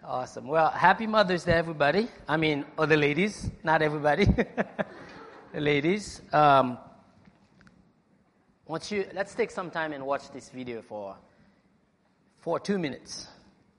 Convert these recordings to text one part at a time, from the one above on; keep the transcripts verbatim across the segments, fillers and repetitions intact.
Awesome. Well, happy Mother's Day, everybody. I mean, or the ladies, not everybody. The ladies. Um, once you, let's take some time and watch this video for, for two minutes.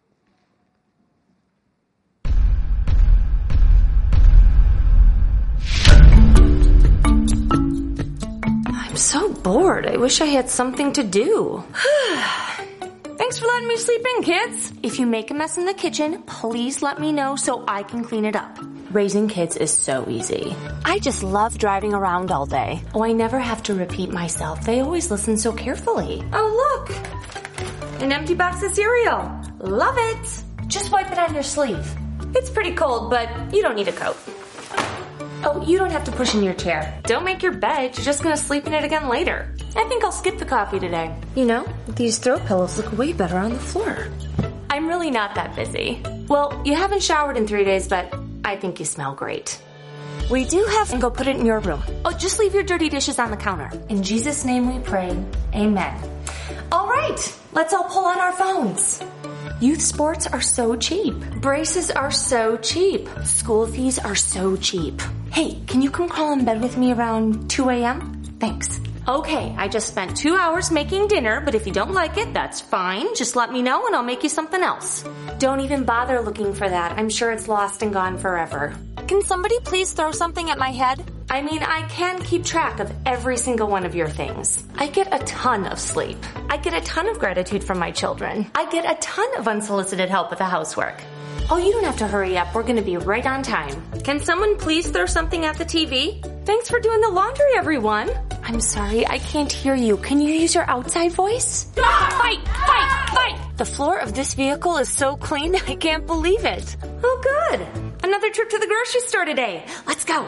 I'm so bored. I wish I had something to do. Thanks for letting me sleep in, kids. If you make a mess in the kitchen, please let me know so I can clean it up. Raising kids is so easy. I just love driving around all day. Oh, I never have to repeat myself. They always listen so carefully. Oh, look. An empty box of cereal. Love it. Just wipe it on your sleeve. It's pretty cold, but you don't need a coat. Oh, you don't have to push in your chair. Don't make your bed. You're just gonna sleep in it again later. I think I'll skip the coffee today. You know, these throw pillows look way better on the floor. I'm really not that busy. Well, you haven't showered in three days, but I think you smell great. We do have and go put it in your room. Oh, just leave your dirty dishes on the counter. In Jesus' name we pray. Amen. All right, let's all pull out our phones. Youth sports are so cheap. Braces are so cheap. School fees are so cheap. Hey, can you come crawl in bed with me around two a.m.? Thanks. Okay, I just spent two hours making dinner, but if you don't like it, that's fine. Just let me know and I'll make you something else. Don't even bother looking for that. I'm sure it's lost and gone forever. Can somebody please throw something at my head? I mean, I can keep track of every single one of your things. I get a ton of sleep. I get a ton of gratitude from my children. I get a ton of unsolicited help with the housework. Oh, you don't have to hurry up. We're going to be right on time. Can someone please throw something at the T V? Thanks for doing the laundry, everyone. I'm sorry, I can't hear you. Can you use your outside voice? Fight, fight, fight! The floor of this vehicle is so clean, I can't believe it. Oh, good. Another trip to the grocery store today. Let's go.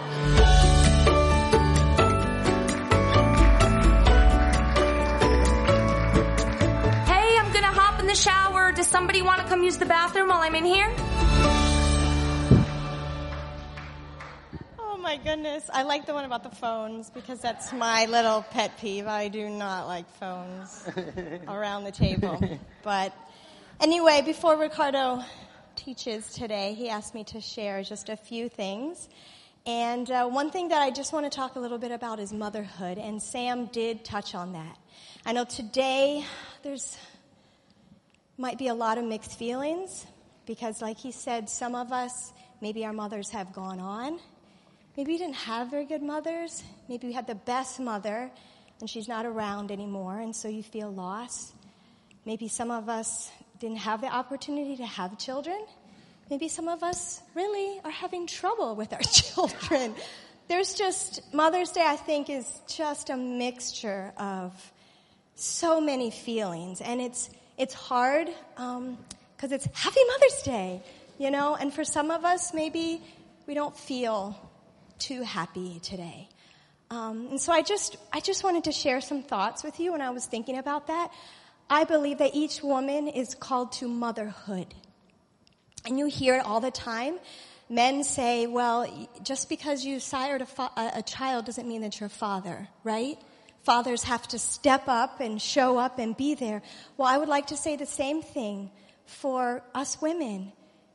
Hey, I'm gonna hop in the shower. Does somebody want to come use the bathroom while I'm in here? Oh my goodness. I like the one about the phones because that's my little pet peeve. I do not like phones around the table. But anyway, before Ricardo teaches today, he asked me to share just a few things. And uh, one thing that I just want to talk a little bit about is motherhood. And Sam did touch on that. I know today there's might be a lot of mixed feelings because like he said, some of us, maybe our mothers have gone on. Maybe we didn't have very good mothers. Maybe we had the best mother and she's not around anymore and so you feel lost. Maybe some of us didn't have the opportunity to have children. Maybe some of us really are having trouble with our children. There's just, Mother's Day I think is just a mixture of so many feelings and it's It's hard because um, it's Happy Mother's Day, you know, and for some of us, maybe we don't feel too happy today. Um, and so I just, I just wanted to share some thoughts with you when I was thinking about that. I believe that each woman is called to motherhood. And you hear it all the time. Men say, well, just because you sired a, fa- a child doesn't mean that you're a father, right? Fathers have to step up and show up and be there. Well, I would like to say the same thing for us women.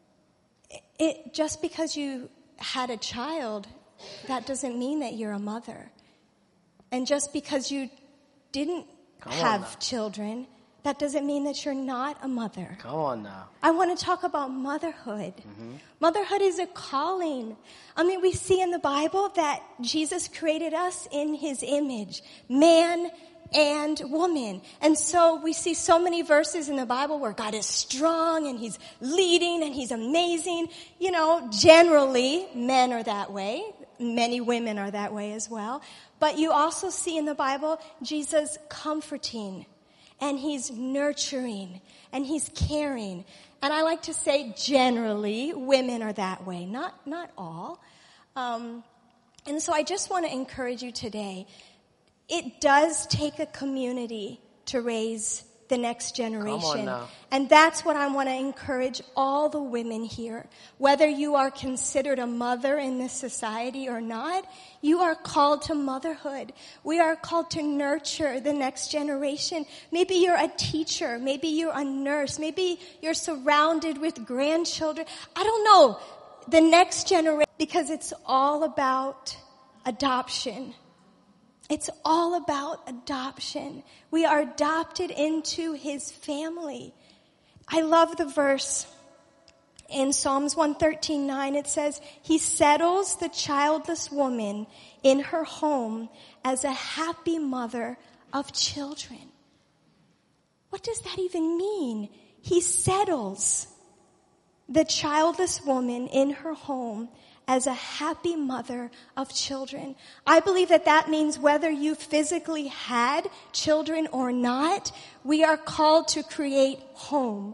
It, just because you had a child, that doesn't mean that you're a mother. And just because you didn't Come have children, that doesn't mean that you're not a mother. Come on now. I want to talk about motherhood. Mm-hmm. Motherhood is a calling. I mean, we see in the Bible that Jesus created us in his image, man and woman. And so we see so many verses in the Bible where God is strong and he's leading and he's amazing. You know, generally, men are that way. Many women are that way as well. But you also see in the Bible Jesus comforting. And he's nurturing, and he's caring. And I like to say generally, women are that way, not not all. Um, and so I just want to encourage you today. It does take a community to raise the next Come on generation. now. And that's what I want to encourage all the women here. Whether you are considered a mother in this society or not, you are called to motherhood. We are called to nurture the next generation. Maybe you're a teacher. Maybe you're a nurse. Maybe you're surrounded with grandchildren. I don't know. The next generation, because it's all about adoption. It's all about adoption. We are adopted into his family. I love the verse in Psalms one thirteen nine. It says, he settles the childless woman in her home as a happy mother of children. What does that even mean? He settles the childless woman in her home as a happy mother of children. I believe that that means whether you physically had children or not, we are called to create home.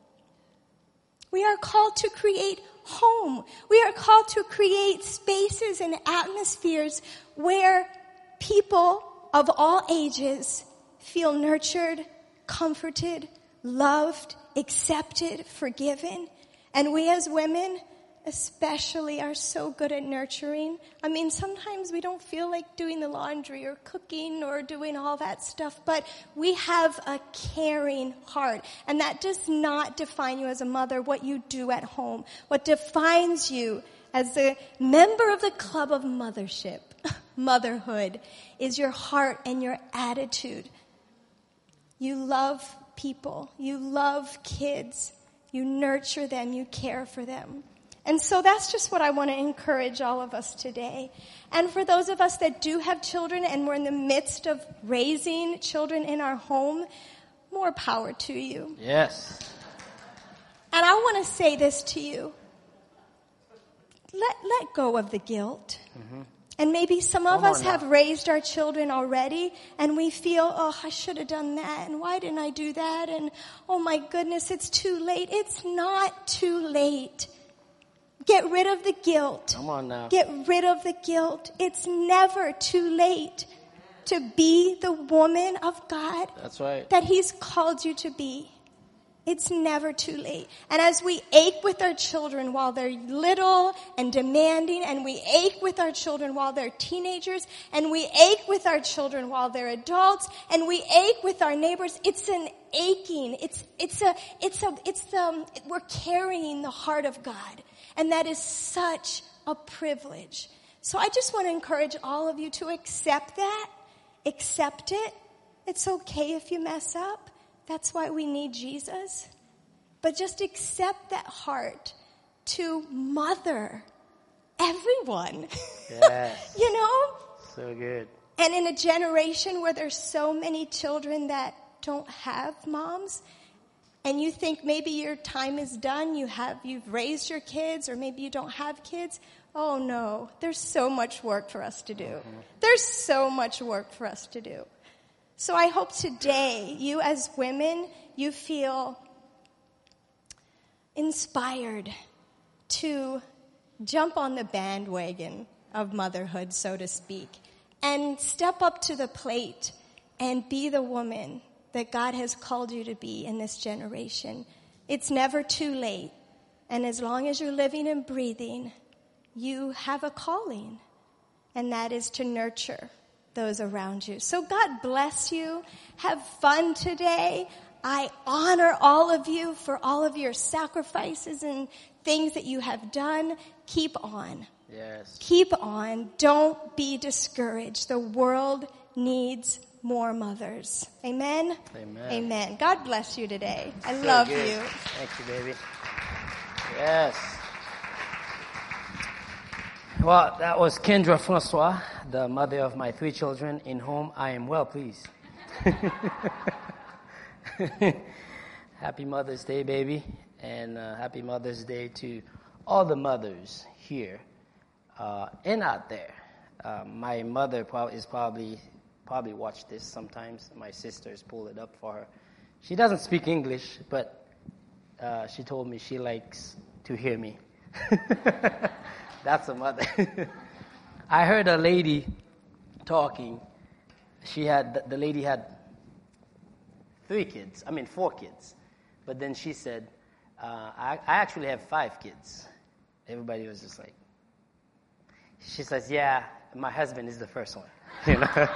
We are called to create home. We are called to create spaces and atmospheres where people of all ages feel nurtured, comforted, loved, accepted, forgiven. And we as women especially are so good at nurturing. I mean, sometimes we don't feel like doing the laundry or cooking or doing all that stuff, but we have a caring heart. And that does not define you as a mother, what you do at home. What defines you as a member of the club of mothership, motherhood, is your heart and your attitude. You love people. You love kids. You nurture them. You care for them. And so that's just what I want to encourage all of us today. And for those of us that do have children and we're in the midst of raising children in our home, more power to you. Yes. And I want to say this to you. Let, let go of the guilt. Mm-hmm. And maybe some of Come us have raised our children already and we feel, oh, I should have done that. And why didn't I do that? And oh my goodness, it's too late. It's not too late. Get rid of the guilt. Come on now. Get rid of the guilt. It's never too late to be the woman of God. That's right. That he's called you to be. It's never too late. And as we ache with our children while they're little and demanding, and we ache with our children while they're teenagers, and we ache with our children while they're adults, and we ache with our neighbors, it's an aching. It's, it's a, it's a, it's um, we're carrying the heart of God. And that is such a privilege. So I just want to encourage all of you to accept that. Accept it. It's okay if you mess up. That's why we need Jesus. But just accept that heart to mother everyone. Yes. You know? So good. And in a generation where there's so many children that don't have moms, and you think maybe your time is done, you have, you've raised your kids, or maybe you don't have kids. Oh no, there's so much work for us to do. Mm-hmm. There's so much work for us to do. So I hope today, you as women, you feel inspired to jump on the bandwagon of motherhood, so to speak, and step up to the plate and be the woman that God has called you to be in this generation. It's never too late. And as long as you're living and breathing, you have a calling. And that is to nurture those around you. So God bless you. Have fun today. I honor all of you for all of your sacrifices and things that you have done. Keep on. Yes. Keep on. Don't be discouraged. The world needs more mothers. Amen? Amen. Amen. God bless you today. I So love good. you. Thank you, baby. Yes. Well, that was Kendra Francois, the mother of my three children, in whom I am well pleased. Happy Mother's Day, baby. And uh, happy Mother's Day to all the mothers here uh, and out there. Uh, my mother pro- is probably... probably watch this sometimes. My sisters pull it up for her. She doesn't speak English, but uh, she told me she likes to hear me. That's a mother. I heard a lady talking. She had, the lady had three kids. I mean, four kids. But then she said, uh, I, I actually have five kids. Everybody was just like, she says, yeah, my husband is the first one. You know?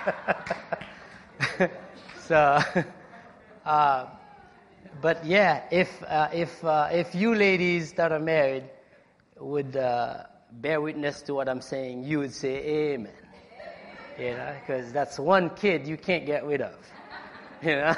so, uh, but yeah, if uh, if uh, if you ladies that are married would uh, bear witness to what I'm saying, you would say amen. You know, because that's one kid you can't get rid of. You know,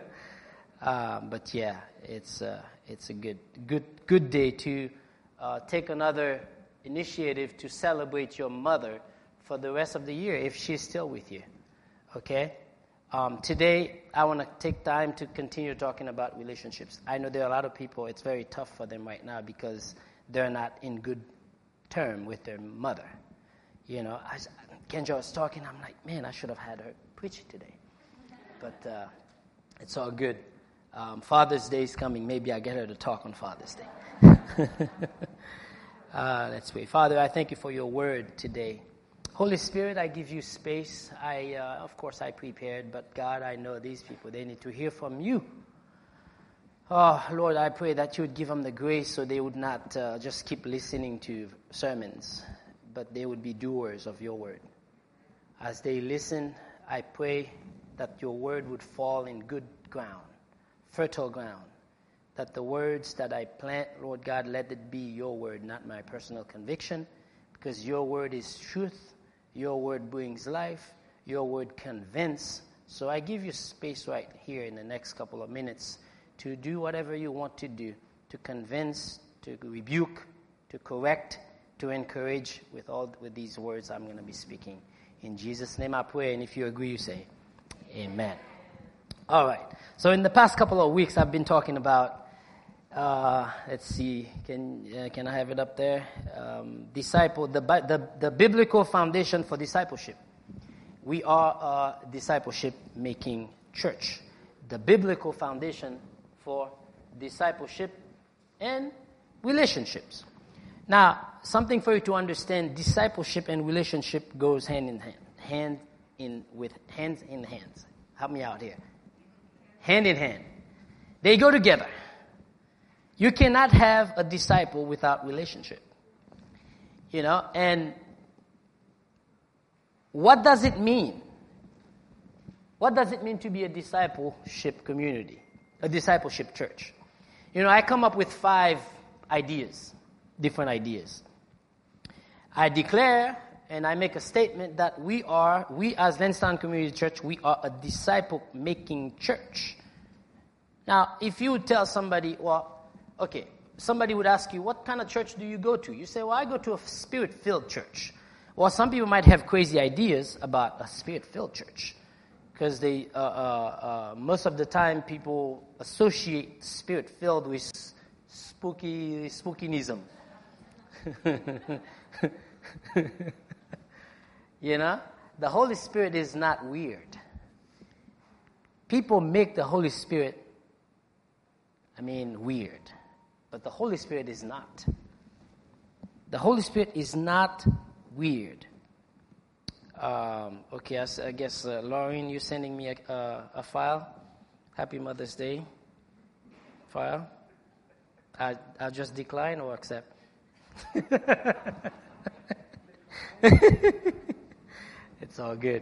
uh, but yeah, it's uh, it's a good good good day to uh, take another initiative to celebrate your mother for the rest of the year if she's still with you. Okay. Um, today, I want to take time to continue talking about relationships. I know there are a lot of people, it's very tough for them right now because they're not in good term with their mother. You know, I, Kendra was talking, I'm like, man, I should have had her preach today. But uh, it's all good. Um, Father's Day is coming. Maybe I get her to talk on Father's Day. uh, let's pray. Father, I thank you for your word today. Holy Spirit, I give you space. I, uh, of course, I prepared, but God, I know these people, they need to hear from you. Oh, Lord, I pray that you would give them the grace so they would not uh, just keep listening to sermons, but they would be doers of your word. As they listen, I pray that your word would fall in good ground, fertile ground, that the words that I plant, Lord God, let it be your word, not my personal conviction, because your word is truth. Your word brings life. Your word convinces. So I give you space right here in the next couple of minutes to do whatever you want to do, to convince, to rebuke, to correct, to encourage with all with these words I'm going to be speaking. In Jesus' name I pray, and if you agree, you say, amen. All right. So in the past couple of weeks, I've been talking about Uh, let's see, can uh, can I have it up there? Um, disciple, the, the the biblical foundation for discipleship. We are a discipleship-making church. The biblical foundation for discipleship and relationships. Now, something for you to understand: discipleship and relationship goes hand in hand, hand in with hands in hands. Help me out here. Hand in hand, they go together. You cannot have a disciple without relationship. You know, and what does it mean? What does it mean to be a discipleship community, a discipleship church? You know, I come up with five ideas, different ideas. I declare and I make a statement that we are, we as Lansdowne Community Church, we are a disciple-making church. Now, if you would tell somebody, well, okay, somebody would ask you, what kind of church do you go to? You say, well, I go to a spirit-filled church. Well, some people might have crazy ideas about a spirit-filled church because they, uh, uh, uh, most of the time, people associate spirit-filled with spooky, spookinism. You know, the Holy Spirit is not weird. People make the Holy Spirit, I mean, weird. But the Holy Spirit is not. The Holy Spirit is not weird. Um, okay, I, I guess, uh, Lauren, you're sending me a, uh, a file. Happy Mother's Day file. I, I'll just decline or accept. It's all good.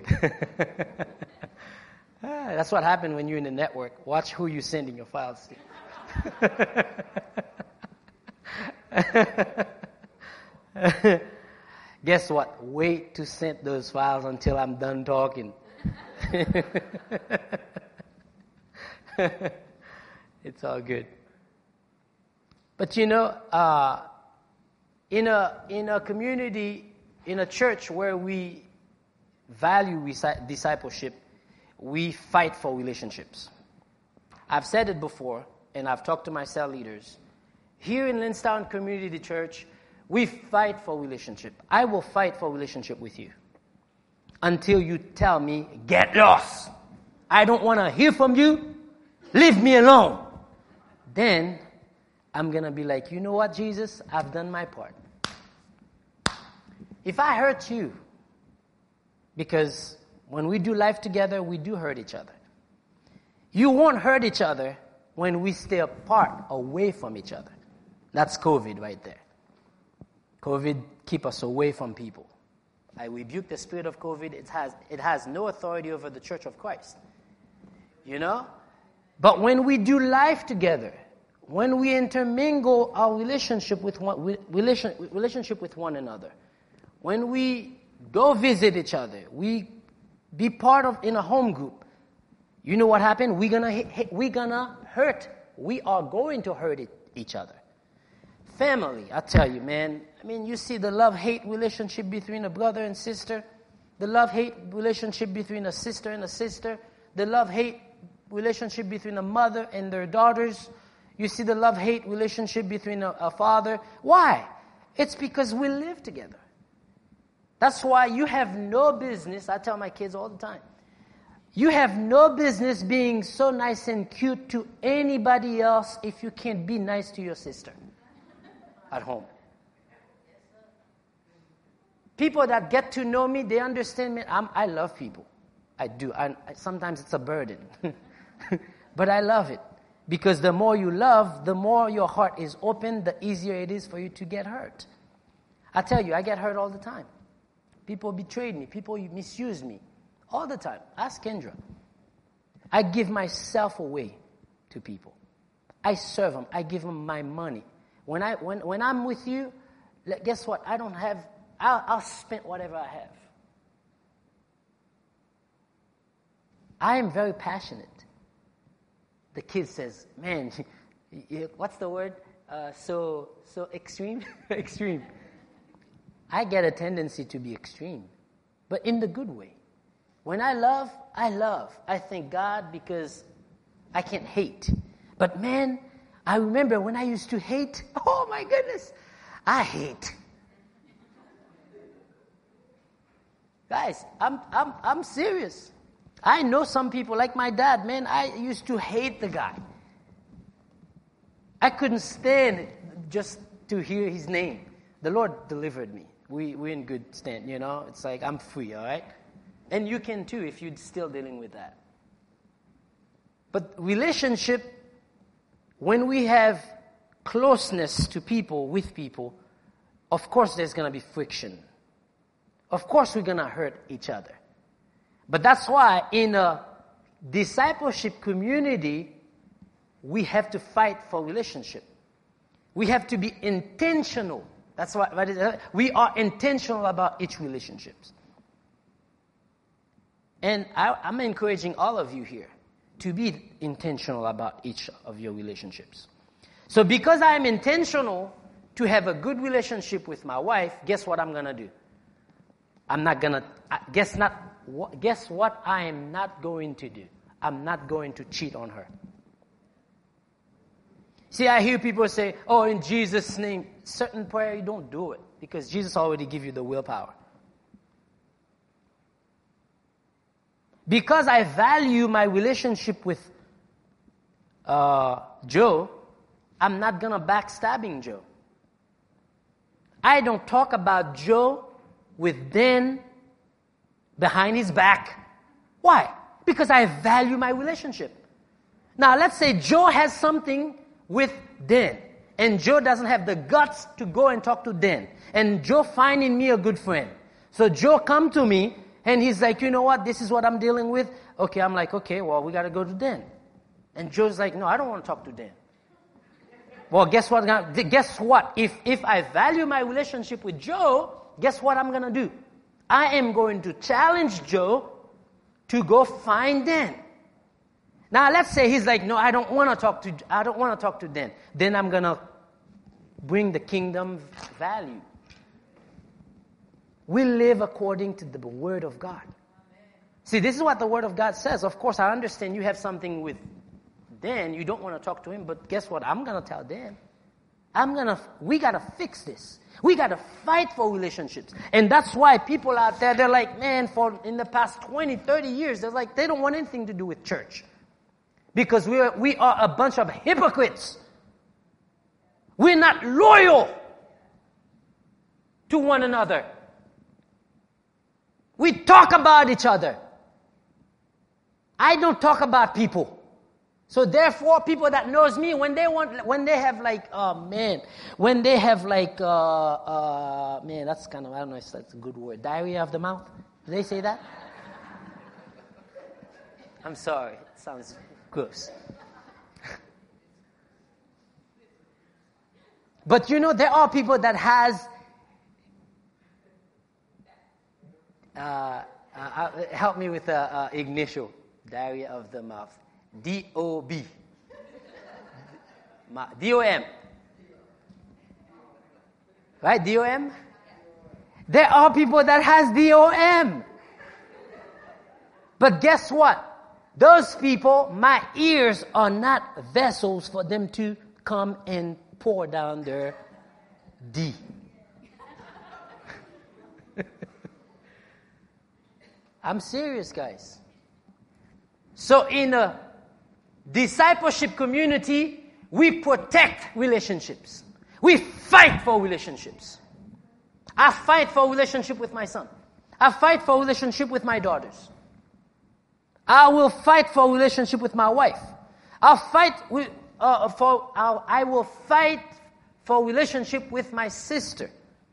Ah, that's what happened when you're in the network. Watch who you're sending your files to. Guess what? Wait to send those files until I'm done talking. It's all good. But you know, uh, in a in a community, in a church where we value reci- discipleship, we fight for relationships. I've said it before, and I've talked to my cell leaders. Here in Lansdowne Community Church, we fight for relationship. I will fight for relationship with you until you tell me, get lost. I don't want to hear from you. Leave me alone. Then I'm going to be like, you know what, Jesus? I've done my part. If I hurt you, because when we do life together, we do hurt each other. You won't hurt each other when we stay apart, away from each other. That's COVID right there. COVID keep us away from people. I rebuke the spirit of COVID. It has, it has no authority over the Church of Christ. You know? But when we do life together, when we intermingle our relationship with one, relation, relationship with one another, when we go visit each other, we be part of in a home group, you know what happened? We're gonna we're gonna hurt. We are going to hurt it, each other. Family, I tell you, man. I mean, you see the love-hate relationship between a brother and sister, the love-hate relationship between a sister and a sister, the love-hate relationship between a mother and their daughters. You see the love-hate relationship between a, a father. Why? It's because we live together. That's why you have no business, I tell my kids all the time, you have no business being so nice and cute to anybody else if you can't be nice to your sister at home. People that get to know me, they understand me. I'm, I love people. I do. I, I, sometimes it's a burden. But I love it. Because the more you love, the more your heart is open, the easier it is for you to get hurt. I tell you, I get hurt all the time. People betrayed me. People misuse me. All the time. Ask Kendra. I give myself away to people. I serve them. I give them my money. When, I, when, when I'm with you, guess what? I don't have... I'll, I'll spend whatever I have. I am very passionate. The kid says, man, what's the word? Uh, so so extreme? Extreme. I get a tendency to be extreme, but in the good way. When I love, I love. I thank God because I can't hate. But man, I remember when I used to hate, oh my goodness, I hate. Guys, I'm I'm I'm serious. I know some people, like my dad, man, I used to hate the guy. I couldn't stand just to hear his name. The Lord delivered me. We, we're in good stand, you know. It's like, I'm free, all right? And you can too if you're still dealing with that. But relationship, when we have closeness to people, with people, of course there's going to be friction. Of course we're going to hurt each other. But that's why in a discipleship community, we have to fight for relationship. We have to be intentional. That's why what is it? We are intentional about each relationships. And I, I'm encouraging all of you here to be intentional about each of your relationships. So because I am intentional to have a good relationship with my wife, guess what I'm going to do? I'm not going to, guess not, guess what I am not going to do? I'm not going to cheat on her. See, I hear people say, oh, in Jesus' name, certain prayer, you don't do it. Because Jesus already gave you the willpower. Because I value my relationship with uh, Joe, I'm not going to backstabbing Joe. I don't talk about Joe with Dan behind his back. Why? Because I value my relationship. Now, let's say Joe has something with Dan, and Joe doesn't have the guts to go and talk to Dan, and Joe finding me a good friend. So Joe come to me, and he's like, you know what, this is what I'm dealing with. Okay, I'm like, okay, well, we got to go to Dan. And Joe's like, no, I don't want to talk to Dan. Well, guess what? Guess what? If, if I value my relationship with Joe, guess what I'm going to do? I am going to challenge Joe to go find Dan. Now, let's say he's like, no, I don't want to talk to, I don't want to talk to Dan. Then I'm going to bring the kingdom value. We live according to the word of God. See, this is what the word of God says. Of course, I understand you have something with Dan. You don't want to talk to him, but guess what? I'm going to tell Dan. I'm going to, we got to fix this. We got to fight for relationships. And that's why people out there, they're like, man, for in the past twenty, thirty years, they're like, they don't want anything to do with church. Because we are, we are a bunch of hypocrites. We're not loyal to one another. We talk about each other. I don't talk about people. So therefore, people that knows me, when they want, when they have like, oh man, when they have like, uh, uh, man, that's kind of, I don't know if that's a good word, diarrhea of the mouth. Do they say that? I'm sorry, it sounds gross. But you know, there are people that has, uh, uh, uh, help me with uh, uh, initial, diarrhea of the mouth. D O B. D O M. Right? D O M? There are people that has D O M. But guess what? Those people, my ears are not vessels for them to come and pour down their D. I'm serious, guys. So in a discipleship community, we protect relationships. We fight for relationships. I fight for a relationship with my son. I fight for a relationship with my daughters. I will fight for a relationship with my wife. I'll fight with, uh, for, I'll, I will fight for a relationship with my sister.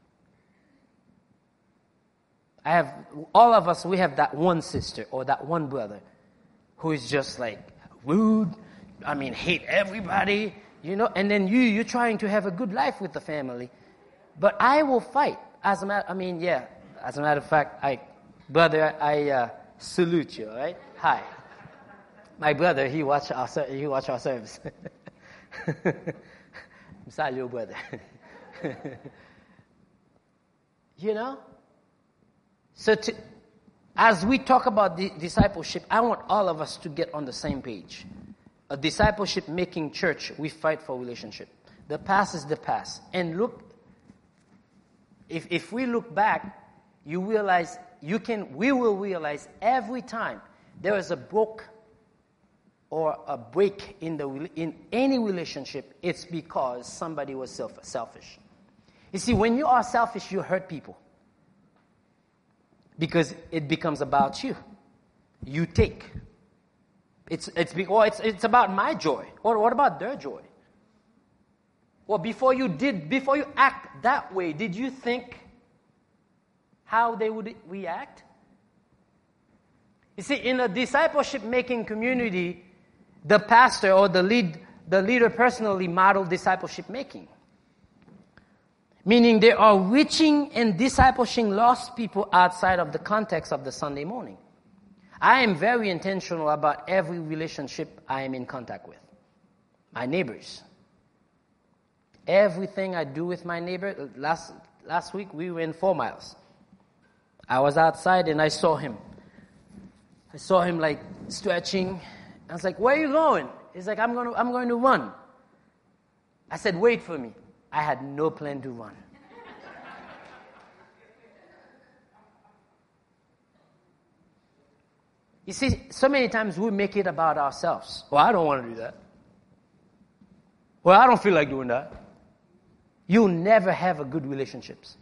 I have, all of us, we have that one sister or that one brother who is just like rude, I mean, hate everybody, you know, and then you, you're trying to have a good life with the family. But I will fight. As a matter, I mean, yeah, as a matter of fact, I, brother, I uh, salute you, right? Hi. My brother, he watch our, he watch our service. Sorry, your brother. You know? So to, as we talk about the discipleship, I want all of us to get on the same page. A discipleship-making church, we fight for relationship. The past is the past. And look, if if we look back, you realize, you can, we will realize every time there is a broke or a break in the in any relationship, it's because somebody was self, selfish. You see, when you are selfish, you hurt people. Because it becomes about you. You take. It's it's or it's it's about my joy. Or what about their joy? Well, before you did, before you act that way, did you think how they would react? You see, in a discipleship-making community, the pastor or the lead, the leader personally modeled discipleship-making. Meaning they are reaching and discipleshing lost people outside of the context of the Sunday morning. I am very intentional about every relationship I am in contact with. My neighbors. Everything I do with my neighbor. Last last week we went four miles. I was outside and I saw him. I saw him like stretching. I was like, "Where are you going?" He's like, I'm going to, I'm going to run. I said, "Wait for me." I had no plan to run. You see, so many times we make it about ourselves. Well, I don't want to do that. Well, I don't feel like doing that. You'll never have a good relationships.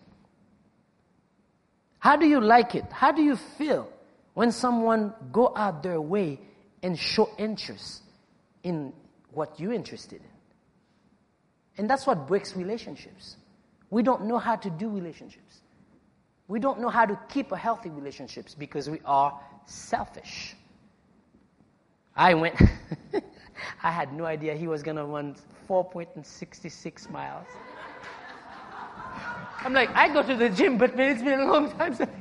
How do you like it? How do you feel when someone go out their way and show interest in what you're interested in? And that's what breaks relationships. We don't know how to do relationships. We don't know how to keep a healthy relationships because we are selfish. I went, I had no idea he was going to run four point six six miles. I'm like, I go to the gym, but man, it's been a long time since.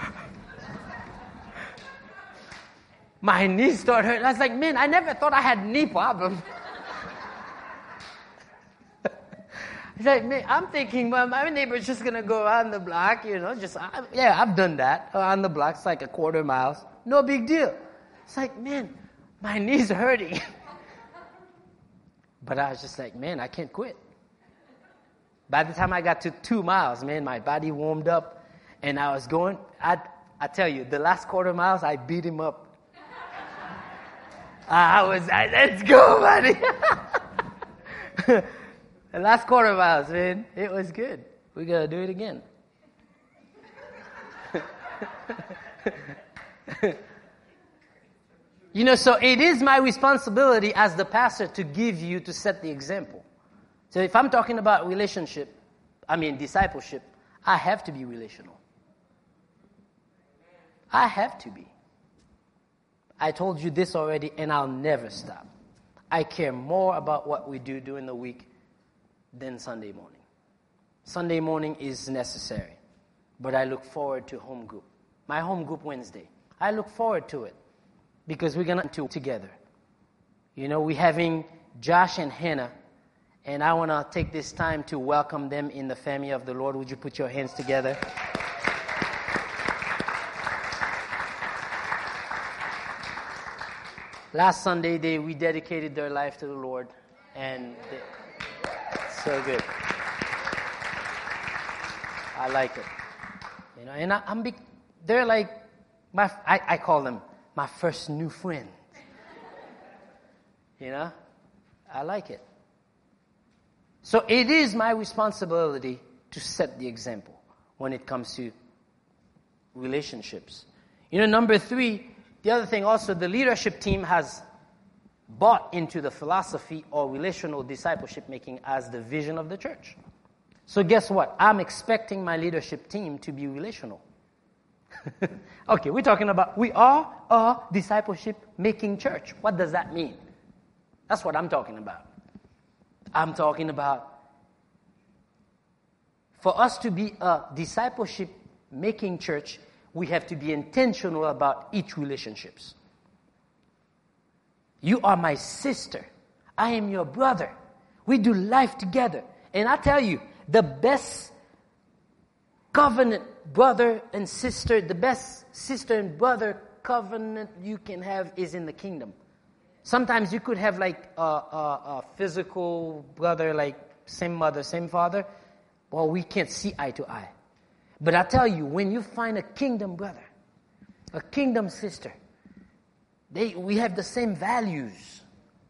My knees start hurting. I was like, man, I never thought I had knee problems. He's like, man, I'm thinking, well, my neighbor's just going to go around the block, you know, just, I, yeah, I've done that. Around the block, it's like a quarter miles. No big deal. It's like, man, my knee's hurting. But I was just like, man, I can't quit. By the time I got to two miles, man, my body warmed up, and I was going, I, I tell you, the last quarter miles, I beat him up. I was, I, let's go, buddy. The last quarter miles, man, it was good. We gotta do it again. You know, so it is my responsibility as the pastor to give you, to set the example. So if I'm talking about relationship, I mean discipleship, I have to be relational. I have to be. I told you this already, and I'll never stop. I care more about what we do during the week than Sunday morning. Sunday morning is necessary, but I look forward to home group. My home group Wednesday. I look forward to it because we're going to do it together. You know, we're having Josh and Hannah, and I want to take this time to welcome them in the family of the Lord. Would you put your hands together? Last Sunday, they rededicated their life to the Lord, and they, so good. I like it, you know. And I, I'm big. They're like my. I, I call them my first new friend. You know, I like it. So it is my responsibility to set the example when it comes to relationships. You know, number three. The other thing also, the leadership team has bought into the philosophy or relational discipleship making as the vision of the church. So guess what? I'm expecting my leadership team to be relational. Okay, we're talking about we are a discipleship making church. What does that mean? That's what I'm talking about. I'm talking about for us to be a discipleship making church, we have to be intentional about each relationships. You are my sister. I am your brother. We do life together. And I tell you, the best covenant brother and sister, the best sister and brother covenant you can have is in the kingdom. Sometimes you could have like a, a, a physical brother, like same mother, same father. Well, we can't see eye to eye. But I tell you, when you find a kingdom brother, a kingdom sister, they we have the same values.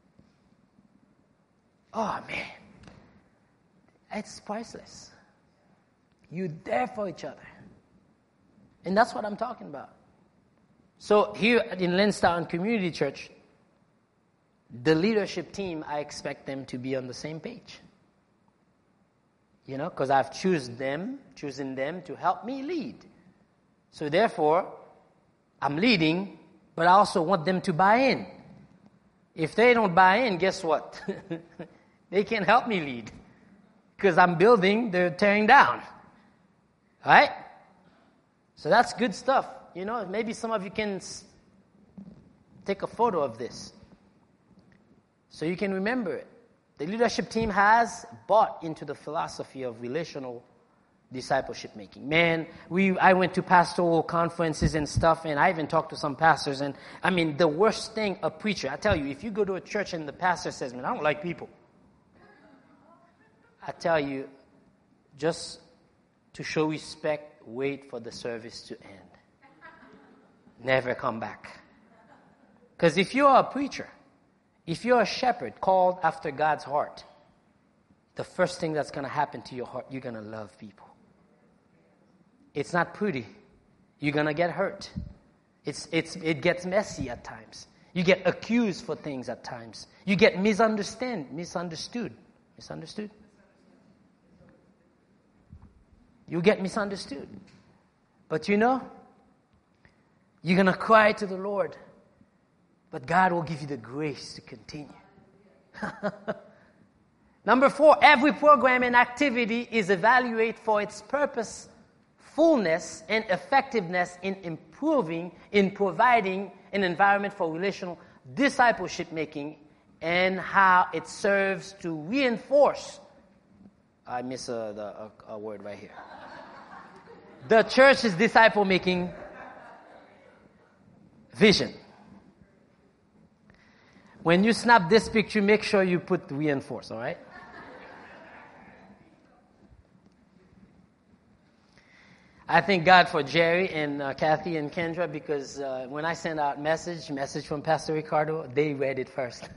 Oh, man. It's priceless. You're there for each other. And that's what I'm talking about. So here in Lansdowne Community Church, the leadership team, I expect them to be on the same page. You know, because I've chosen them, chosen them to help me lead. So therefore, I'm leading, but I also want them to buy in. If they don't buy in, guess what? They can't help me lead. Because I'm building, they're tearing down. Right? So that's good stuff. You know, maybe some of you can take a photo of this so you can remember it. The leadership team has bought into the philosophy of relational discipleship making. Man, we I went to pastoral conferences and stuff, and I even talked to some pastors. And I mean, the worst thing a preacher, I tell you, if you go to a church and the pastor says, man, I don't like people. I tell you, just to show respect, wait for the service to end. Never come back. Because if you're a preacher, if you're a shepherd called after God's heart, the first thing that's going to happen to your heart, you're going to love people. It's not pretty. You're going to get hurt. It's, it's, it gets messy at times. You get accused for things at times. You get misunderstood. Misunderstood. Misunderstood? You get misunderstood. But you know, you're going to cry to the Lord. But God will give you the grace to continue. Number four, every program and activity is evaluated for its purpose, fullness, and effectiveness in improving, in providing an environment for relational discipleship making, and how it serves to reinforce. I miss a, the, a, a word right here. The church's disciple making vision. When you snap this picture, make sure you put reinforce, all right? I thank God for Jerry and uh, Kathy and Kendra because uh, when I send out message, message from Pastor Ricardo, they read it first.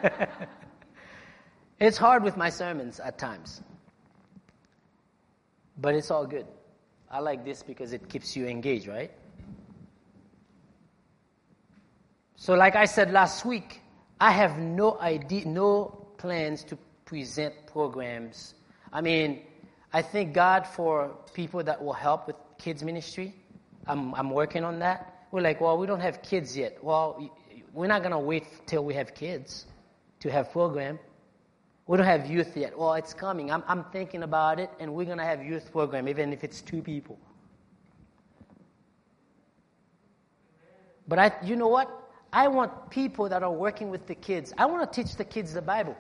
It's hard with my sermons at times, but it's all good. I like this because it keeps you engaged, right? So like I said last week, I have no idea, no plans to present programs. I mean, I thank God for people that will help with kids ministry. I'm, I'm working on that. We're like, well, we don't have kids yet. Well, we're not going to wait till we have kids to have program. We don't have youth yet. Well, it's coming. I'm, I'm thinking about it, and we're going to have youth program, even if it's two people. But I, you know what? I want people that are working with the kids. I want to teach the kids the Bible.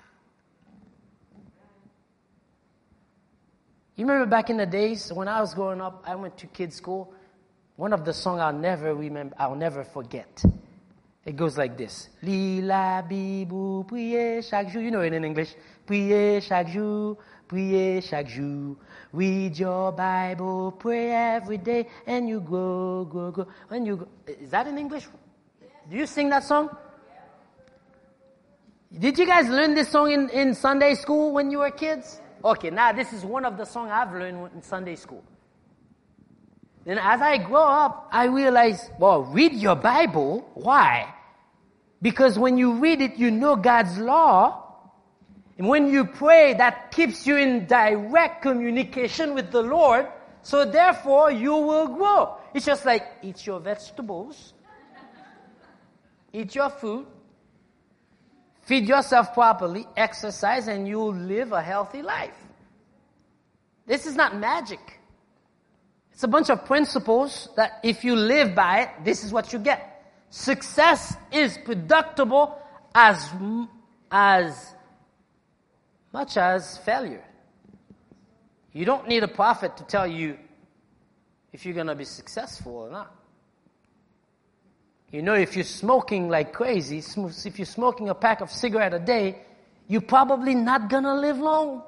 You remember back in the days when I was growing up, I went to kids' school. One of the songs I'll never remember, I'll never forget. It goes like this. Lila bibou priez chaque jour. You know it in English. Priez chaque jour, priez chaque jour. Read your Bible, pray every day, and you grow, grow, grow. When you go, is that in English? Do you sing that song? Did you guys learn this song in, in Sunday school when you were kids? Okay, now this is one of the songs I've learned in Sunday school. Then as I grow up, I realize, well, read your Bible. Why? Because when you read it, you know God's law. And when you pray, that keeps you in direct communication with the Lord. So therefore, you will grow. It's just like, eat your vegetables. Eat your food. Feed yourself properly. Exercise, and you'll live a healthy life. This is not magic. It's a bunch of principles that if you live by it, this is what you get. Success is predictable as, as much as failure. You don't need a prophet to tell you if you're going to be successful or not. You know, if you're smoking like crazy, if you're smoking a pack of cigarettes a day, you're probably not going to live long.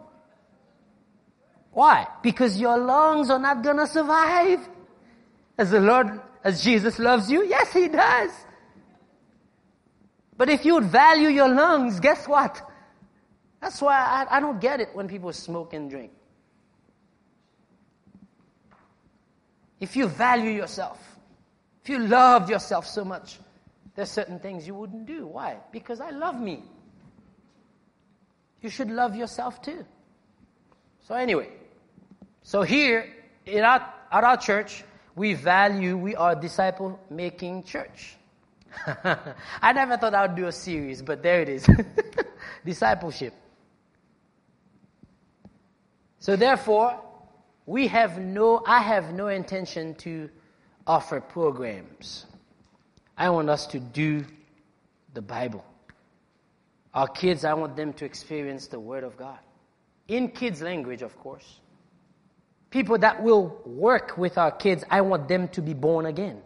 Why? Because your lungs are not going to survive. As the Lord, as Jesus loves you, yes, He does. But if you would value your lungs, guess what? That's why I, I don't get it when people smoke and drink. If you value yourself, if you loved yourself so much, there's certain things you wouldn't do. Why? Because I love me. You should love yourself too. So anyway, so here in our, at our church, we value, we are a disciple-making church. I never thought I would do a series, but there it is. Discipleship. So therefore, we have no, I have no intention to offer programs. I want us to do the Bible. Our kids, I want them to experience the Word of God. In kids' language, of course. People that will work with our kids, I want them to be born again.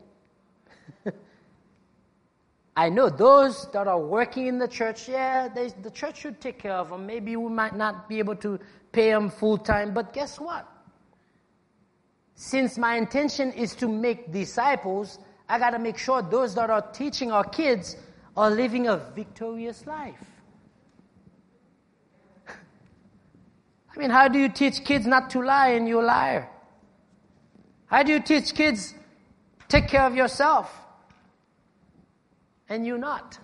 I know those that are working in the church, yeah, they, the church should take care of them. Maybe we might not be able to pay them full time, but guess what? Since my intention is to make disciples, I got to make sure those that are teaching our kids are living a victorious life. I mean, how do you teach kids not to lie and you're a liar? How do you teach kids take care of yourself and you're not?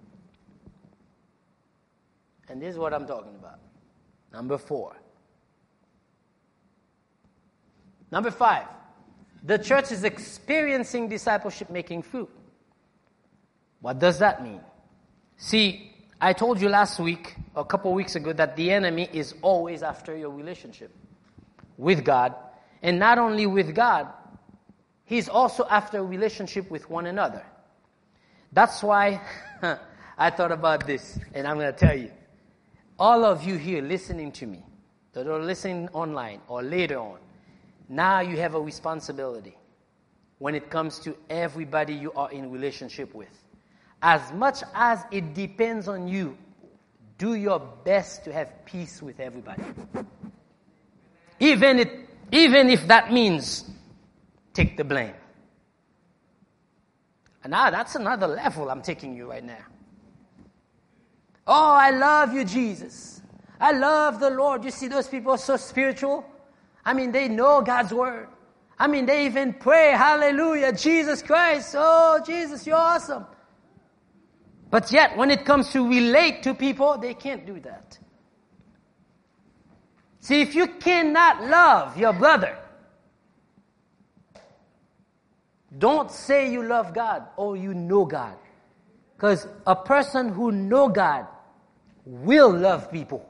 And this is what I'm talking about. Number four. Number five. The church is experiencing discipleship making fruit. What does that mean? See, I told you last week, a couple weeks ago, that the enemy is always after your relationship with God. And not only with God, he's also after a relationship with one another. That's why I thought about this, and I'm going to tell you. All of you here listening to me, that are listening online or later on, now you have a responsibility when it comes to everybody you are in relationship with. As much as it depends on you, do your best to have peace with everybody. Even, it, even if that means take the blame. And now that's another level I'm taking you right now. Oh, I love you, Jesus. I love the Lord. You see, those people are so spiritual. I mean, they know God's word. I mean, they even pray, hallelujah, Jesus Christ. Oh, Jesus, you're awesome. But yet, when it comes to relate to people, they can't do that. See, if you cannot love your brother, don't say you love God or you know God. Because a person who know God will love people.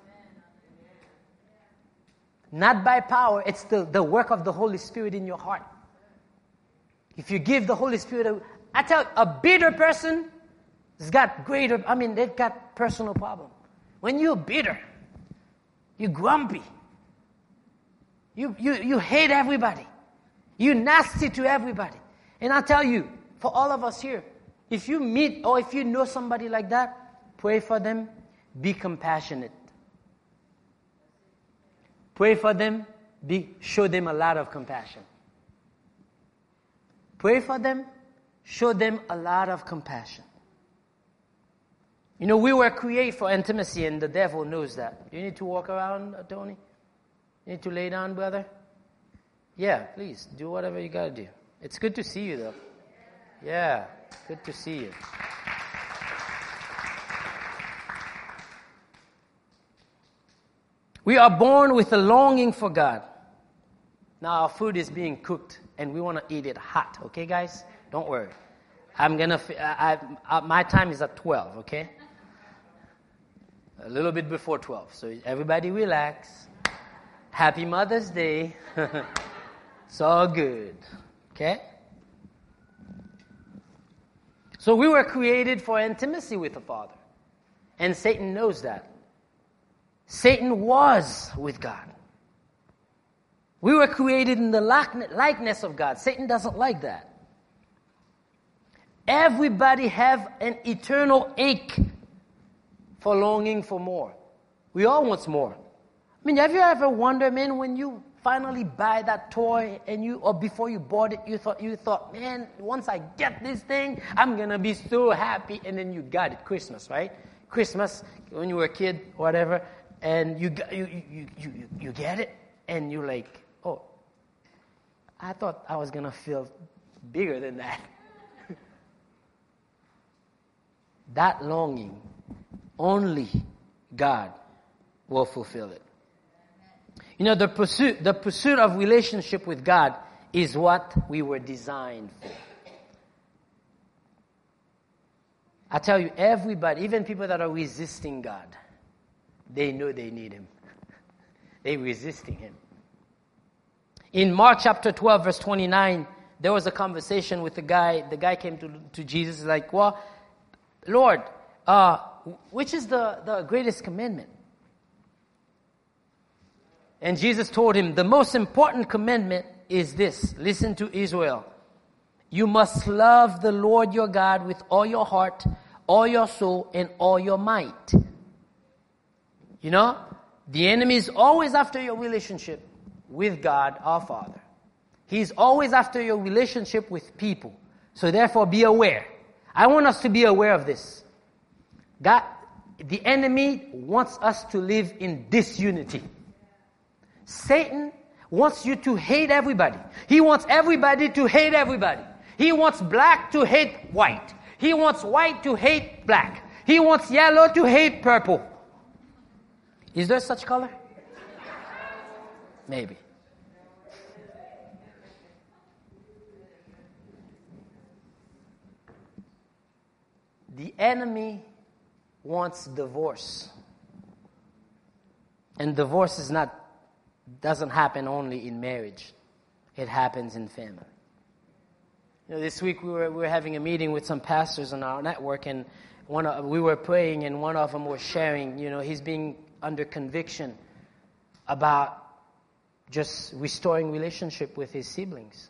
Not by power, it's the, the work of the Holy Spirit in your heart. If you give the Holy Spirit, a, I tell you, a bitter person has got greater, I mean, they've got personal problem. When you're bitter, you're grumpy, you, you, you hate everybody, you're nasty to everybody. And I tell you, for all of us here, if you meet or if you know somebody like that, pray for them, be compassionate. Pray for them, be, show them a lot of compassion. Pray for them, show them a lot of compassion. You know, we were created for intimacy, and the devil knows that. You need to walk around, uh, Tony? You need to lay down, brother? Yeah, please, do whatever you got to do. It's good to see you, though. Yeah, good to see you. We are born with a longing for God. Now our food is being cooked, and we want to eat it hot. Okay, guys? Don't worry. I'm gonna. I, I, my time is at twelve. Okay. A little bit before twelve. So everybody relax. Happy Mother's Day. It's all good. Okay. So we were created for intimacy with the Father, and Satan knows that. Satan was with God. We were created in the likeness of God. Satan doesn't like that. Everybody have an eternal ache for longing for more. We all want more. I mean, have you ever wondered, man, when you finally buy that toy and you, or before you bought it, you thought, you thought, man, once I get this thing, I'm gonna be so happy, and then you got it. Christmas, right? Christmas, when you were a kid, whatever, and you you you you you get it, and you're like, oh, I thought I was gonna feel bigger than that. That longing, only God will fulfill it. You know, the pursuit, the pursuit of relationship with God is what we were designed for. I tell you, everybody, even people that are resisting God, they know they need Him. They're resisting Him. In Mark chapter twelve, verse twenty-nine, there was a conversation with the guy. The guy came to, to Jesus, like, well, Lord, uh, which is the, the greatest commandment? And Jesus told him, the most important commandment is this. Listen to Israel. You must love the Lord your God with all your heart, all your soul, and all your might. You know, the enemy is always after your relationship with God, our Father. He's always after your relationship with people. So therefore, be aware. I want us to be aware of this. God, the enemy wants us to live in disunity. Satan wants you to hate everybody. He wants everybody to hate everybody. He wants black to hate white. He wants white to hate black. He wants yellow to hate purple. Is there such color? Maybe. The enemy wants divorce. And divorce is not, doesn't happen only in marriage. It happens in family. You know, this week we were we were having a meeting with some pastors on our network, and one of, we were praying, and one of them was sharing, you know, he's being under conviction about just restoring relationship with his siblings.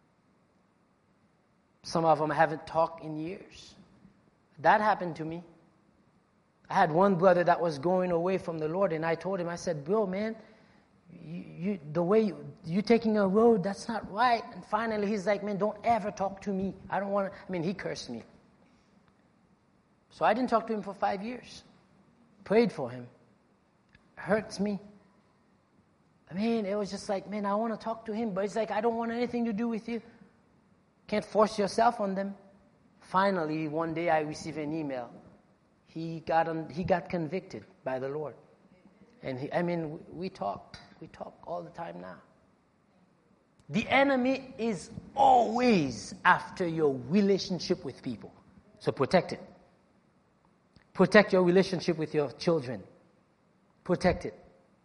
Some of them haven't talked in years. That happened to me. I had one brother that was going away from the Lord, and I told him, I said, bro, man, you, you the way you, you're taking a road, that's not right. And finally he's like, man, don't ever talk to me. I don't want to, I mean, he cursed me. So I didn't talk to him for five years. Prayed for him. Hurts me. I mean, it was just like, man, I want to talk to him, but it's like, I don't want anything to do with you. Can't force yourself on them. finally, one day I received an email. He got un, he got convicted by the Lord. And he, I mean, we talk. We talk all the time now. The enemy is always after your relationship with people. So protect it. Protect your relationship with your children. Protect it.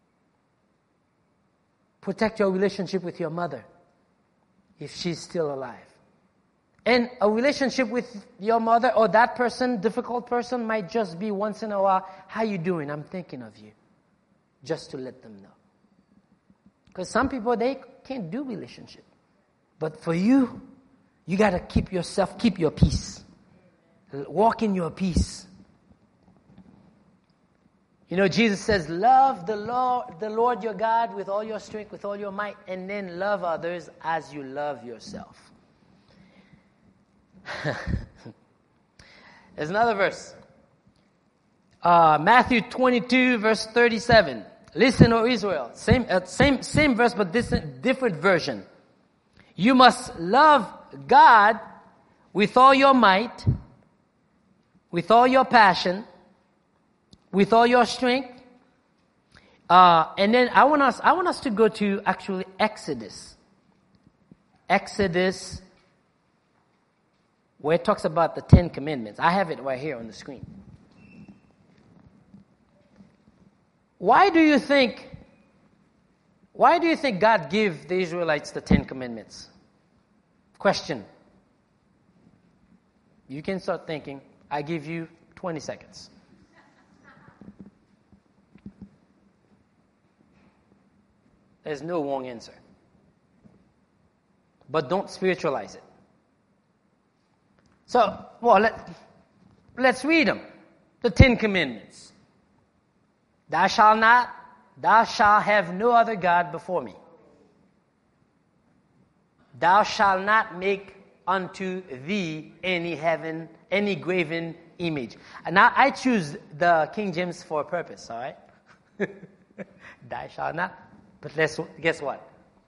Protect your relationship with your mother, if she's still alive. And a relationship with your mother or that person, difficult person, might just be once in a while, how you doing? I'm thinking of you. Just to let them know. Because some people, they can't do relationship. But for you, you got to keep yourself, keep your peace. Walk in your peace. You know, Jesus says, love the Lord, the Lord your God with all your strength, with all your might, and then love others as you love yourself. There's another verse. Uh, Matthew twenty-two, verse thirty-seven. Listen, O Israel. Same, uh, same, same verse, but this different version. You must love God with all your might, with all your passion, with all your strength. Uh, and then I want us, I want us to go to actually Exodus. Exodus, where it talks about the Ten Commandments. I have it right here on the screen. Why do you think, why do you think God gave the Israelites the Ten Commandments? Question. You can start thinking. I give you twenty seconds. There's no wrong answer. But don't spiritualize it. So, well, let, let's read them. The Ten Commandments. Thou shalt not, thou shalt have no other God before me. Thou shalt not make unto thee any heaven, any graven image. And now I choose the King James for a purpose, all right? Thou shalt not. But let's, guess what?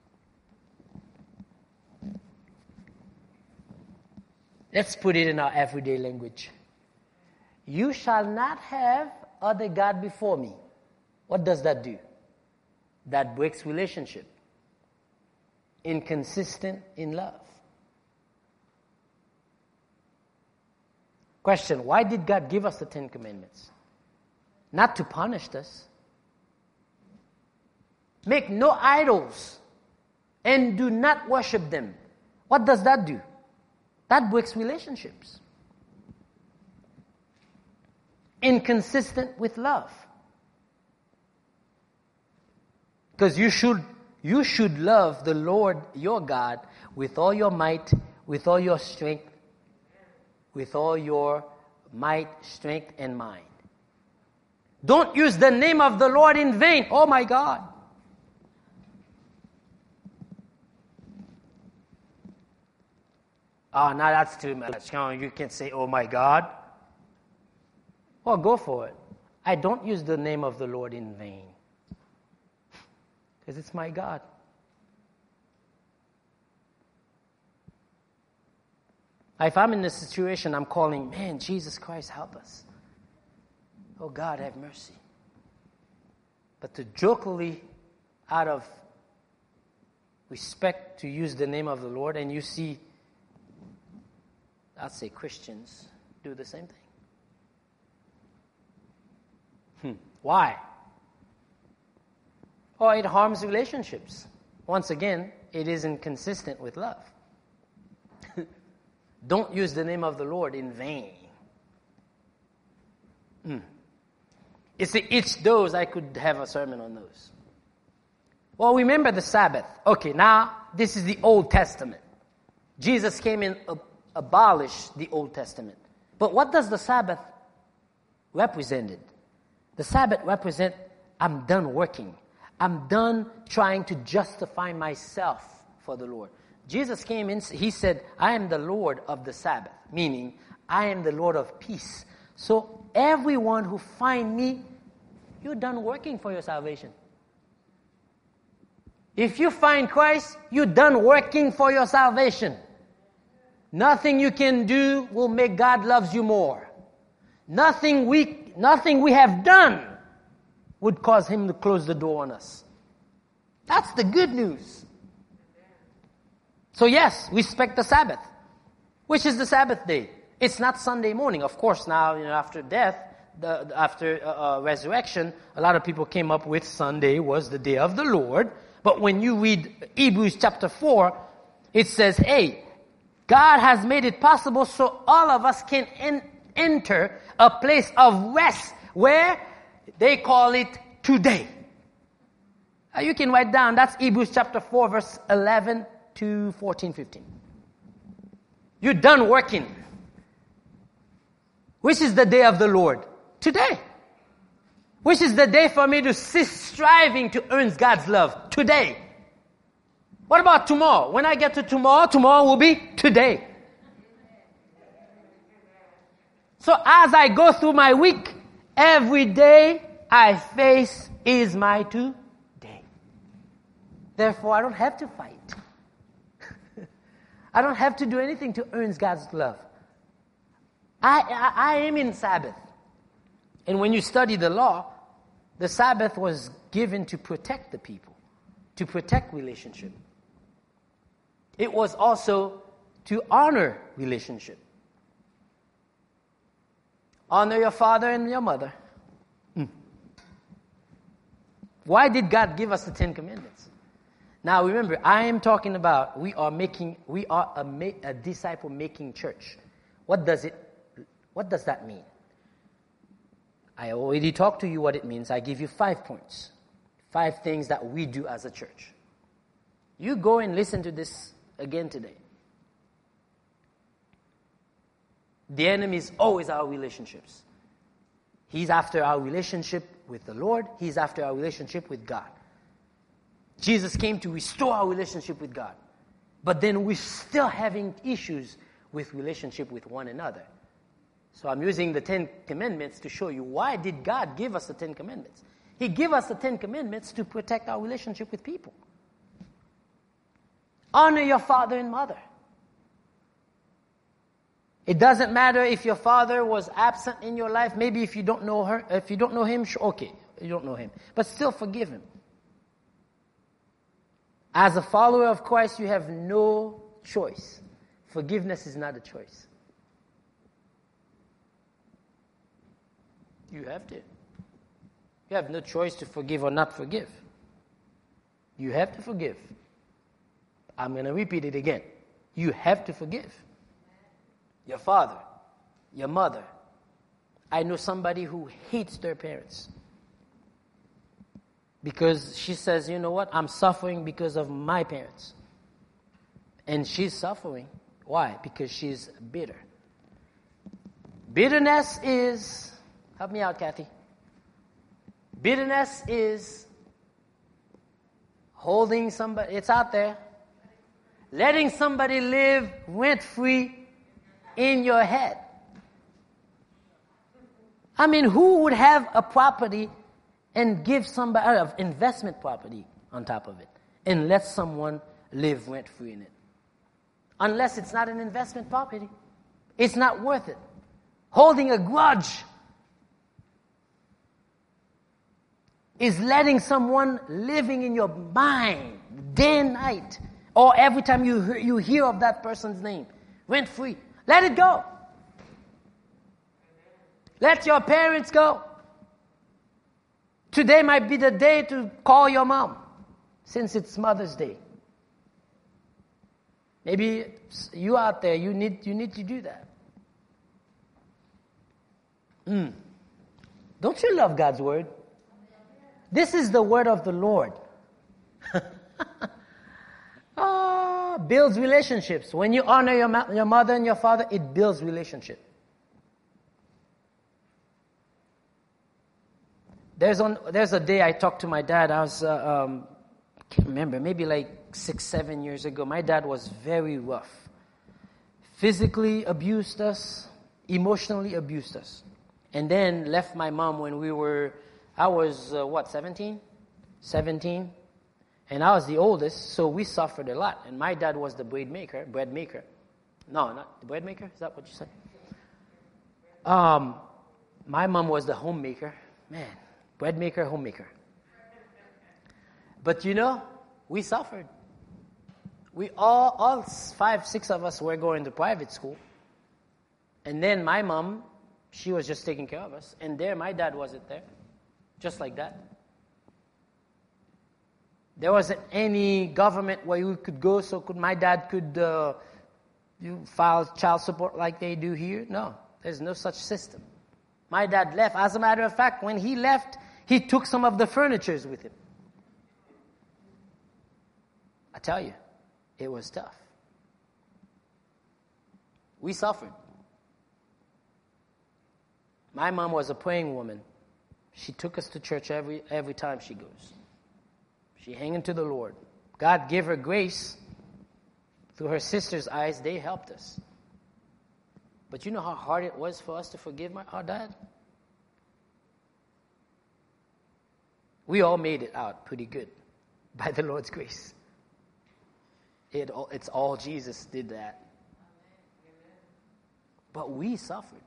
Let's put it in our everyday language. You shall not have other God before me. What does that do? That breaks relationship. Inconsistent in love. Question, why did God give us the Ten Commandments? Not to punish us. Make no idols and do not worship them. What does that do? That breaks relationships. Inconsistent with love. Because you should, you should love the Lord your God with all your might, with all your strength, with all your might, strength, and mind. Don't use the name of the Lord in vain. Oh my God. Oh, now that's too much. You can't say, oh my God. Well, go for it. I don't use the name of the Lord in vain. Because it's my God. If I'm in this situation, I'm calling, man, Jesus Christ, help us. Oh God, have mercy. But to jokingly, out of respect, to use the name of the Lord, and you see, I'd say Christians do the same thing. Hmm. Why? Oh, it harms relationships. Once again, it isn't consistent with love. Don't use the name of the Lord in vain. Hmm. It's the each those, I could have a sermon on those. Well, remember the Sabbath. Okay, now this is the Old Testament. Jesus came in, uh, abolished the Old Testament. But what does the Sabbath represent? The Sabbath represent, I'm done working. I'm done trying to justify myself for the Lord. Jesus came in, he said, I am the Lord of the Sabbath, meaning I am the Lord of peace. So everyone who find me, you're done working for your salvation. If you find Christ, you're done working for your salvation. Nothing you can do will make God loves you more. Nothing we, nothing we have done would cause him to close the door on us. That's the good news. So yes, we respect the Sabbath. Which is the Sabbath day? It's not Sunday morning. Of course, now, you know, after death, the, after uh, uh, resurrection, a lot of people came up with Sunday was the day of the Lord. But when you read Hebrews chapter four, it says, hey, God has made it possible so all of us can en- enter a place of rest where they call it today. Uh, you can write down, that's Hebrews chapter four, verse eleven to fourteen, fifteen. You're done working. Which is the day of the Lord? Today. Which is the day for me to cease striving to earn God's love? Today. What about tomorrow? When I get to tomorrow, tomorrow will be today. So as I go through my week, every day I face is my today. Therefore, I don't have to fight. I don't have to do anything to earn God's love. I, I, I am in Sabbath. And when you study the law, the Sabbath was given to protect the people, to protect relationship. It was also to honor relationship. Honor your father and your mother. Mm. Why did God give us the Ten Commandments? Now remember, I am talking about we are making, we are a, ma- a disciple making church. What does it, what does that mean? I already talked to you what it means. I give you five points. Five things that we do as a church. You go and listen to this again today. The enemy is always our relationships. He's after our relationship with the Lord. He's after our relationship with God. Jesus came to restore our relationship with God. But then we're still having issues with relationship with one another. So I'm using the Ten Commandments to show you why did God give us the Ten Commandments. He gave us the Ten Commandments to protect our relationship with people. Honor your father and mother. It doesn't matter if your father was absent in your life. Maybe if you don't know her, if you don't know him, okay, you don't know him. But still forgive him. As a follower of Christ, you have no choice. Forgiveness is not a choice. You have to. You have no choice to forgive or not forgive. You have to forgive. I'm going to repeat it again. You have to forgive. Your father, your mother. I know somebody who hates their parents. Because she says, you know what? I'm suffering because of my parents. And she's suffering. Why? Because she's bitter. Bitterness is... Help me out, Kathy. Bitterness is holding somebody... It's out there. Letting somebody live rent-free in your head. I mean, who would have a property and give somebody an investment property on top of it and let someone live rent-free in it? Unless it's not an investment property. It's not worth it. Holding a grudge is letting someone living in your mind day and night, or every time you hear, you hear of that person's name, rent-free. Let it go. Let your parents go. Today might be the day to call your mom, since it's Mother's Day. Maybe you out there, you need you need to do that. Mm. Don't you love God's word? This is the word of the Lord. Ah, builds relationships. When you honor your, ma- your mother and your father, it builds relationship. There's on there's a day I talked to my dad. I was uh, um, can't remember, maybe like six, seven years ago. My dad was very rough. Physically abused us, emotionally abused us, and then left my mom when we were. I was uh, what seventeen, seventeen. And I was the oldest, so we suffered a lot. And my dad was the bread maker, bread maker. No, not the bread maker. Is that what you said? Um, my mom was the homemaker. Man, bread maker, homemaker. But you know, we suffered. We all, all five, six of us were going to private school. And then my mom, she was just taking care of us. And there, my dad wasn't there. Just like that. There wasn't any government where we could go so could my dad could uh, you file child support like they do here. No, there's no such system. My dad left. As a matter of fact, when he left, he took some of the furnitures with him. I tell you, it was tough. We suffered. My mom was a praying woman. She took us to church every every time she goes. She hanging to the Lord. God gave her grace. Through her sister's eyes, they helped us. But you know how hard it was for us to forgive my, our dad? We all made it out pretty good by the Lord's grace. It, it's all Jesus did that. But we suffered.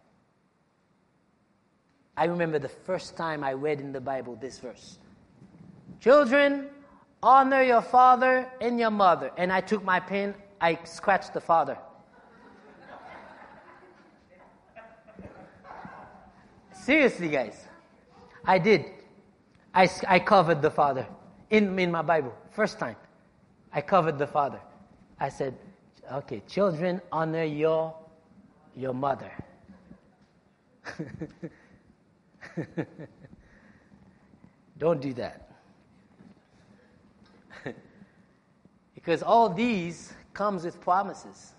I remember the first time I read in the Bible this verse. Children, honor your father and your mother. And I took my pen, I scratched the father. Seriously, guys. I did. I, I covered the father in, in my Bible. First time. I covered the father. I said, okay, children, honor your, your mother. Don't do that. Because all these comes with promises.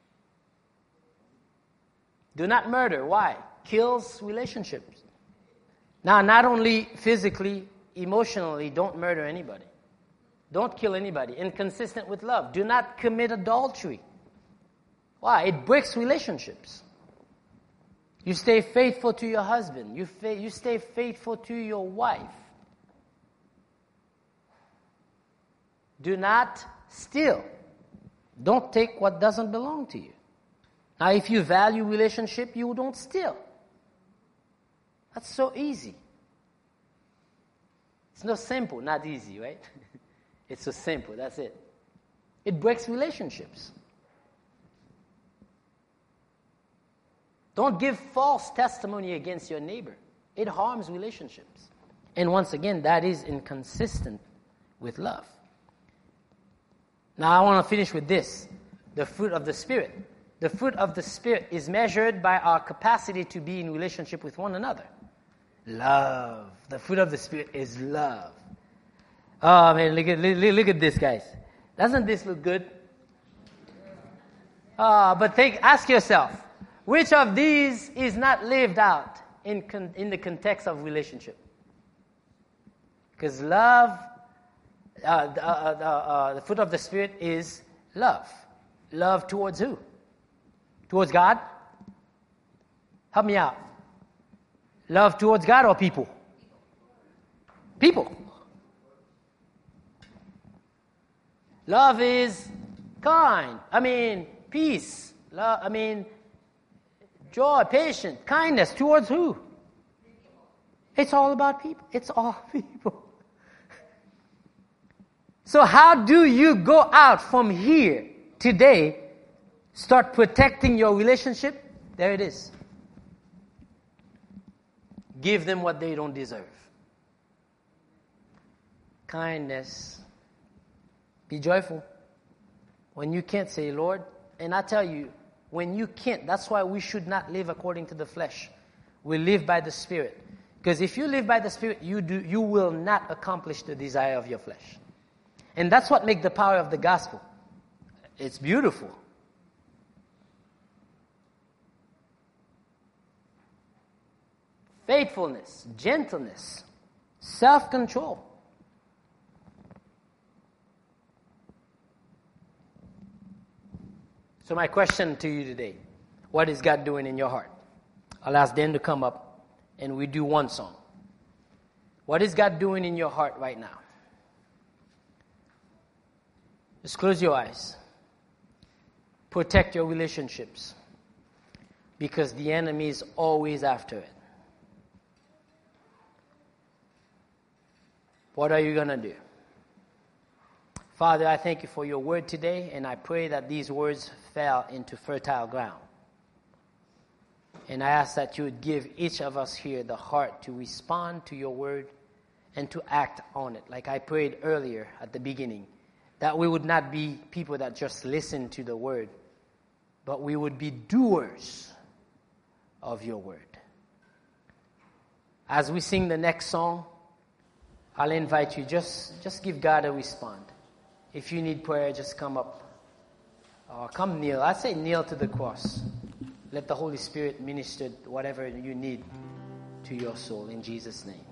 Do not murder. Why? Kills relationships. Now, not only physically, emotionally, don't murder anybody. Don't kill anybody. Inconsistent with love. Do not commit adultery. Why? It breaks relationships. You stay faithful to your husband. You, fa- you stay faithful to your wife. Do not steal. Don't take what doesn't belong to you. Now, if you value relationship, you don't steal. That's so easy. It's not simple, not easy, right? It's so simple, that's it. It breaks relationships. Don't give false testimony against your neighbor. It harms relationships. And once again, that is inconsistent with love. Now I want to finish with this. The fruit of the Spirit. The fruit of the Spirit is measured by our capacity to be in relationship with one another. Love. The fruit of the Spirit is love. Oh man, look at, look, look at this, guys. Doesn't this look good? Ah, uh, but think, ask yourself, which of these is not lived out in con, in the context of relationship? Because love, uh, the, uh, uh, uh, the fruit of the Spirit is love. Love towards who? Towards God? Help me out. Love towards God or people? People. Love is kind. I mean, peace. Love, I mean, joy, patience, kindness towards who? It's all about people. It's all people. So how do you go out from here today, start protecting your relationship? There it is. Give them what they don't deserve. Kindness. Be joyful. When you can't, say, Lord, and I tell you, when you can't, that's why we should not live according to the flesh. We live by the Spirit. Because if you live by the Spirit, you do, you will not accomplish the desire of your flesh. And that's what makes the power of the gospel. It's beautiful. Faithfulness, gentleness, self-control. So my question to you today, what is God doing in your heart? I'll ask Dan to come up and we do one song. What is God doing in your heart right now? Just close your eyes. Protect your relationships, because the enemy is always after it. What are you going to do? Father, I thank you for your word today, and I pray that these words fell into fertile ground. And I ask that you would give each of us here the heart to respond to your word and to act on it. Like I prayed earlier at the beginning, that we would not be people that just listen to the word, but we would be doers of your word. As we sing the next song, I'll invite you, just, just give God a response. If you need prayer, just come up. Or come kneel. I say kneel to the cross. Let the Holy Spirit minister whatever you need to your soul in Jesus' name.